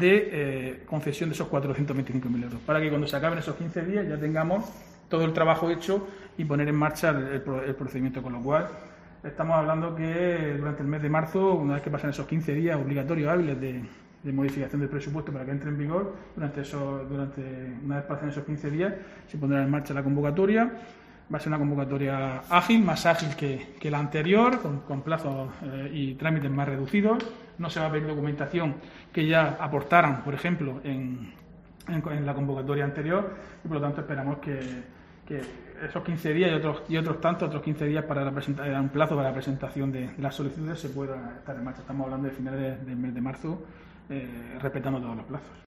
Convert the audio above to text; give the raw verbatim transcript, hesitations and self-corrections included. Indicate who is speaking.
Speaker 1: de eh, concesión de esos cuatrocientos veinticinco mil euros, para que cuando se acaben esos quince días ya tengamos todo el trabajo hecho y poner en marcha el, el, el procedimiento, con lo cual estamos hablando que durante el mes de marzo, una vez que pasan esos quince días obligatorios hábiles de, de modificación del presupuesto para que entre en vigor, durante, eso, durante una vez pasan esos quince días se pondrá en marcha la convocatoria. Va a ser una convocatoria ágil, más ágil que, que la anterior, con, con plazos eh, y trámites más reducidos. No se va a pedir documentación que ya aportaran, por ejemplo, en, en, en la convocatoria anterior, y por lo tanto esperamos que, que esos quince días y otros, y otros tantos, otros quince días para la presentación, un plazo para la presentación de, de las solicitudes se pueda estar en marcha. Estamos hablando de finales del mes de marzo, eh, respetando todos los plazos.